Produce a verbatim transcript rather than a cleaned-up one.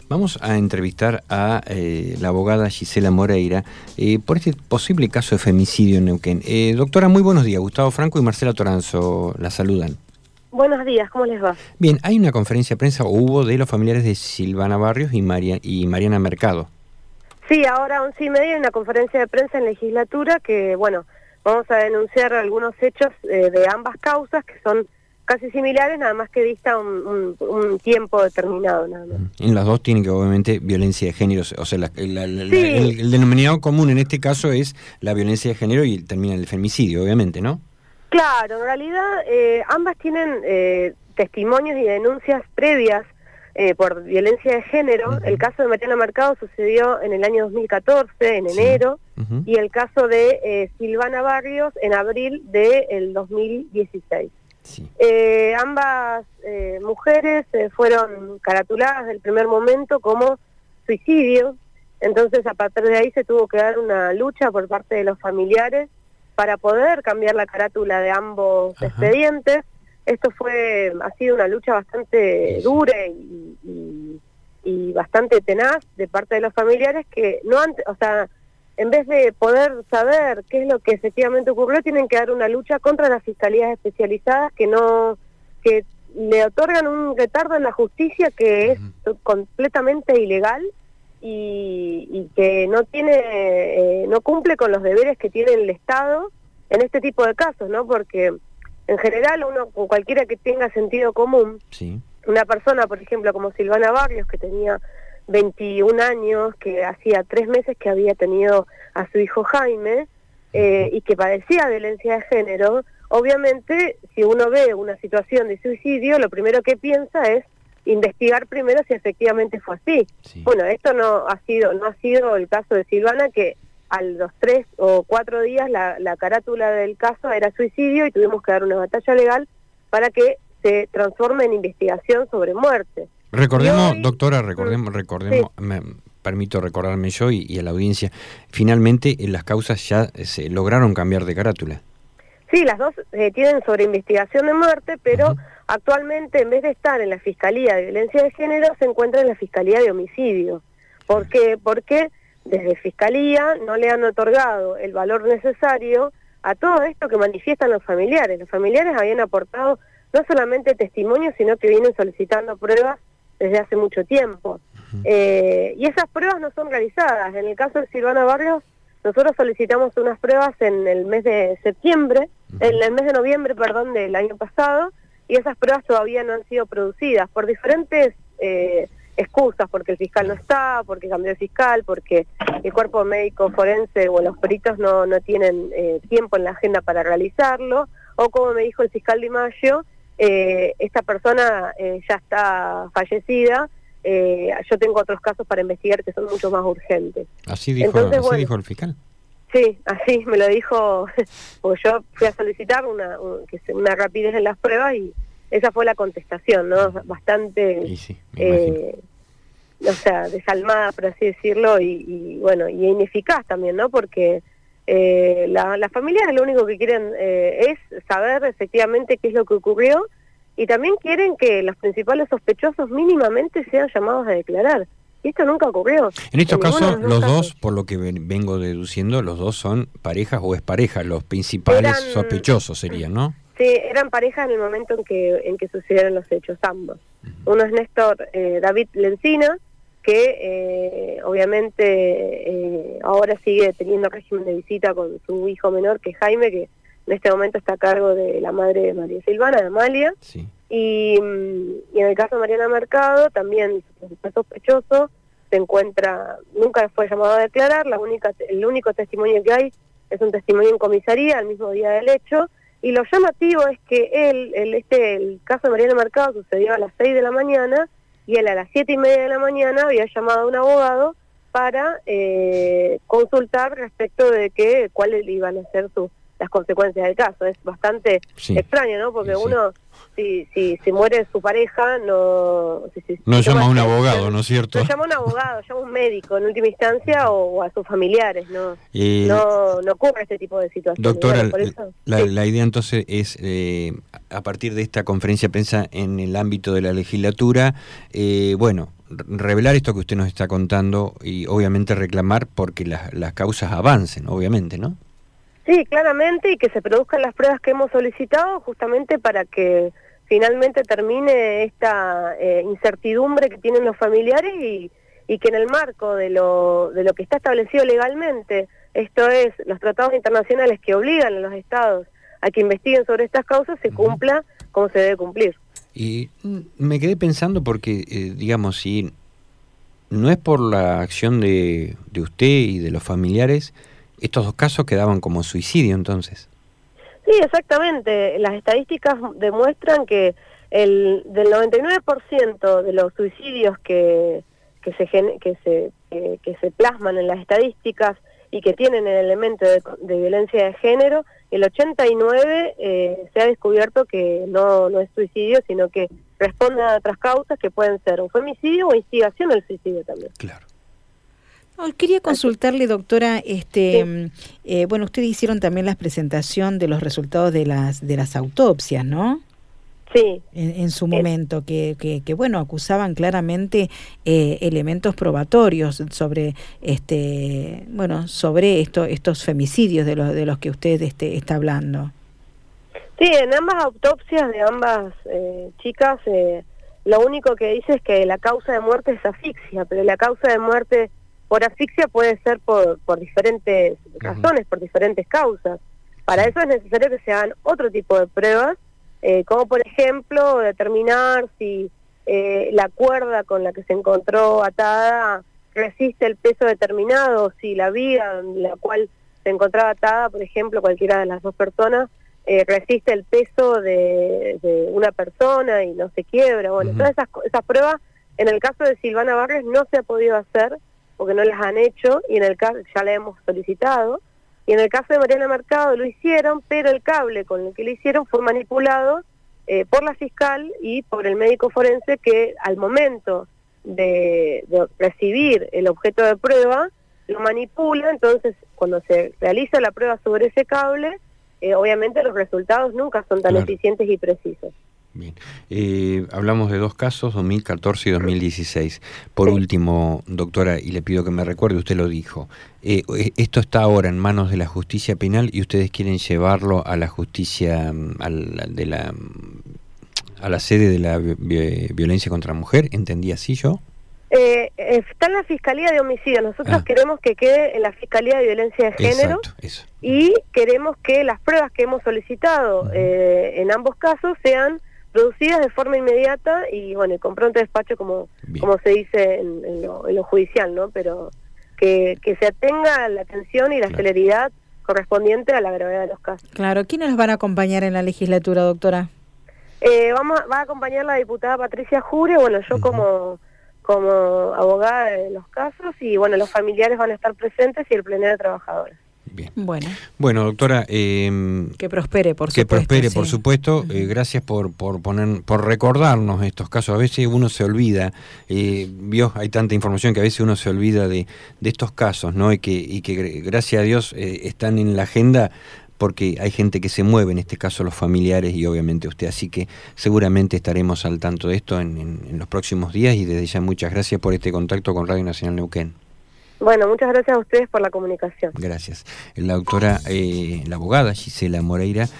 Vamos a entrevistar a eh, la abogada Gisela Moreira eh, por este posible caso de femicidio en Neuquén. Eh, doctora, muy buenos días. Gustavo Franco y Marcela Toranzo la saludan. Buenos días, ¿cómo les va? Bien, hay una conferencia de prensa, o hubo, de los familiares de Silvana Barrios y, María, y Mariana Mercado. Sí, ahora a once y media hay una conferencia de prensa en legislatura que, bueno, vamos a denunciar algunos hechos eh, de ambas causas que son casi similares, nada más que dista un, un, un tiempo determinado. Nada más. En las dos tienen que, obviamente, violencia de género, o sea, la, la, la, sí. la, el, el denominador común en este caso es la violencia de género y termina en el femicidio, obviamente, ¿no? Claro, en realidad eh, ambas tienen eh, testimonios y denuncias previas eh, por violencia de género. Uh-huh. El caso de Mariana Mercado sucedió en el año dos mil catorce, en sí. enero, uh-huh. y el caso de eh, Silvana Barrios en abril del dos mil dieciséis. Sí. Eh, ambas eh, mujeres eh, fueron caratuladas desde el primer momento como suicidio, entonces a partir de ahí se tuvo que dar una lucha por parte de los familiares para poder cambiar la carátula de ambos Ajá. expedientes. Esto fue ha sido una lucha bastante sí. dura y, y, y bastante tenaz de parte de los familiares que no han, o sea, en vez de poder saber qué es lo que efectivamente ocurrió, tienen que dar una lucha contra las fiscalías especializadas que no que le otorgan un retardo en la justicia que es uh-huh. completamente ilegal y, y que no tiene eh, no cumple con los deberes que tiene el Estado en este tipo de casos, ¿no? Porque en general uno, cualquiera que tenga sentido común, sí. una persona, por ejemplo, como Silvana Barrios, que tenía veintiún años, que hacía tres meses que había tenido a su hijo Jaime, eh, y que padecía violencia de género, obviamente, si uno ve una situación de suicidio, lo primero que piensa es investigar primero si efectivamente fue así. Sí. Bueno, esto no ha sido no ha sido el caso de Silvana, que a los tres o cuatro días la, la carátula del caso era suicidio y tuvimos que dar una batalla legal para que se transforme en investigación sobre muerte. Recordemos, hoy, doctora, recordemos, recordemos, sí. me permito recordarme yo y, y a la audiencia, finalmente en las causas ya se lograron cambiar de carátula. Sí, las dos eh, tienen sobre investigación de muerte, pero uh-huh. actualmente en vez de estar en la Fiscalía de Violencia de Género, se encuentra en la Fiscalía de Homicidio. ¿Por qué? Uh-huh. Porque desde Fiscalía no le han otorgado el valor necesario a todo esto que manifiestan los familiares. Los familiares habían aportado no solamente testimonios, sino que vienen solicitando pruebas desde hace mucho tiempo. Uh-huh. Eh, y esas pruebas no son realizadas. En el caso de Silvana Barrios, nosotros solicitamos unas pruebas en el mes de septiembre, uh-huh. en el mes de noviembre, perdón, del año pasado, y esas pruebas todavía no han sido producidas por diferentes eh, excusas, porque el fiscal no está, porque cambió el fiscal, porque el cuerpo médico forense o los peritos no, no tienen eh, tiempo en la agenda para realizarlo, o como me dijo el fiscal Di Maggio, Eh, esta persona eh, ya está fallecida, eh, yo tengo otros casos para investigar que son mucho más urgentes. Así dijo, Entonces, así bueno, dijo el fiscal. Sí, así me lo dijo, porque yo fui a solicitar una, un, que sea una rapidez en las pruebas y esa fue la contestación, ¿no? Bastante, y sí, eh, o sea, desalmada, por así decirlo, y, y bueno, y ineficaz también, ¿no? Porque Eh, la, las familias lo único que quieren eh, es saber efectivamente qué es lo que ocurrió y también quieren que los principales sospechosos mínimamente sean llamados a declarar. Y esto nunca ocurrió. En estos casos, los, los dos, por lo que vengo deduciendo, los dos son parejas o exparejas, los principales eran, sospechosos serían, ¿no? Sí, eran parejas en el momento en que en que sucedieron los hechos, ambos. Uh-huh. Uno es Néstor eh, David Lencina, que eh, obviamente eh, ahora sigue teniendo régimen de visita con su hijo menor, que es Jaime, que en este momento está a cargo de la madre de María Silvana, de Amalia. Sí. Y, y en el caso de Mariana Mercado, también el sospechoso se encuentra, nunca fue llamado a declarar, la única el único testimonio que hay es un testimonio en comisaría el mismo día del hecho, y lo llamativo es que él, el, este, el caso de Mariana Mercado sucedió a las seis de la mañana, y él a las siete y media de la mañana había llamado a un abogado para eh, consultar respecto de que cuáles iban a ser sus las consecuencias del caso. Es bastante sí. extraño, ¿no? Porque sí, uno, sí. si, si, si muere su pareja, no... Si, si, no si llama a un abogado, ¿no es cierto? No llama a un abogado, llama a un médico en última instancia o, o a sus familiares, ¿no? Eh, no, no ocurre este tipo de situaciones. Doctora, bueno, por eso, la, sí. la idea entonces es, eh, a partir de esta conferencia de prensa en el ámbito de la legislatura, eh, bueno, revelar esto que usted nos está contando y obviamente reclamar porque las, las causas avancen, obviamente, ¿no? Sí, claramente, y que se produzcan las pruebas que hemos solicitado justamente para que finalmente termine esta eh, incertidumbre que tienen los familiares y, y que en el marco de lo, de lo que está establecido legalmente, esto es, los tratados internacionales que obligan a los estados a que investiguen sobre estas causas, se cumpla como se debe cumplir. Y me quedé pensando porque, eh, digamos, si no es por la acción de, de usted y de los familiares, estos dos casos quedaban como suicidio entonces. Sí, exactamente. Las estadísticas demuestran que el del noventa y nueve por ciento de los suicidios que que se que se que, que se plasman en las estadísticas y que tienen el elemento de, de violencia de género, el ochenta y nueve eh, se ha descubierto que no no es suicidio, sino que responde a otras causas que pueden ser un femicidio o instigación al suicidio también. Claro. Oh, quería consultarle, doctora, este, sí. eh, bueno, ustedes hicieron también la presentación de los resultados de las de las autopsias, ¿no? Sí. En, en su momento, que, que, que bueno, acusaban claramente eh, elementos probatorios sobre, este, bueno, sobre esto, estos femicidios de los de los que usted este, está hablando. Sí, en ambas autopsias de ambas eh, chicas, eh, lo único que dice es que la causa de muerte es asfixia, pero la causa de muerte por asfixia puede ser por, por diferentes razones, por diferentes causas. Para eso es necesario que se hagan otro tipo de pruebas, eh, como por ejemplo determinar si eh, la cuerda con la que se encontró atada resiste el peso determinado, si la viga en la cual se encontraba atada, por ejemplo, cualquiera de las dos personas, eh, resiste el peso de, de una persona y no se quiebra. Bueno, uh-huh. todas esas, esas pruebas, en el caso de Silvana Barrios no se ha podido hacer, porque no las han hecho, y en el caso ya la hemos solicitado, y en el caso de Mariana Mercado lo hicieron, pero el cable con el que lo hicieron fue manipulado eh, por la fiscal y por el médico forense, que al momento de, de recibir el objeto de prueba, lo manipula. Entonces cuando se realiza la prueba sobre ese cable, eh, obviamente los resultados nunca son tan claro. eficientes y precisos. Bien, eh, hablamos de dos casos, dos mil catorce y dos mil dieciséis. Por sí. último, doctora, y le pido que me recuerde, usted lo dijo, eh, esto está ahora en manos de la justicia penal y ustedes quieren llevarlo a la justicia, a la, de la, a la sede de la vi violencia contra la mujer, ¿entendí así yo? Eh, está en la Fiscalía de Homicidio. Nosotros ah. queremos que quede en la Fiscalía de Violencia de Género. Exacto, eso. Y queremos que las pruebas que hemos solicitado uh-huh. eh, en ambos casos sean producidas de forma inmediata y bueno, con pronto despacho, como Bien. como se dice en, en, lo, en lo judicial, ¿no? Pero que, que se atenga la atención y la claro. celeridad correspondiente a la gravedad de los casos. Claro, ¿quiénes los van a acompañar en la legislatura, doctora? Eh, vamos a, va a acompañar la diputada Patricia Jure, bueno, yo uh-huh. como como abogada de los casos, y bueno, los familiares van a estar presentes y el plenario de trabajadores. Bien. Bueno. Bueno, doctora, eh, que prospere, por que supuesto. Que prospere, sí. por supuesto. Uh-huh. Eh, gracias por por poner, por recordarnos estos casos. A veces uno se olvida, eh, vio, hay tanta información que a veces uno se olvida de, de estos casos, ¿no? Y que y que gracias a Dios eh, están en la agenda, porque hay gente que se mueve, en este caso los familiares y obviamente usted, así que seguramente estaremos al tanto de esto en, en, en los próximos días, y desde ya muchas gracias por este contacto con Radio Nacional Neuquén. Bueno, muchas gracias a ustedes por la comunicación. Gracias. La doctora, eh, la abogada Gisela Moreira.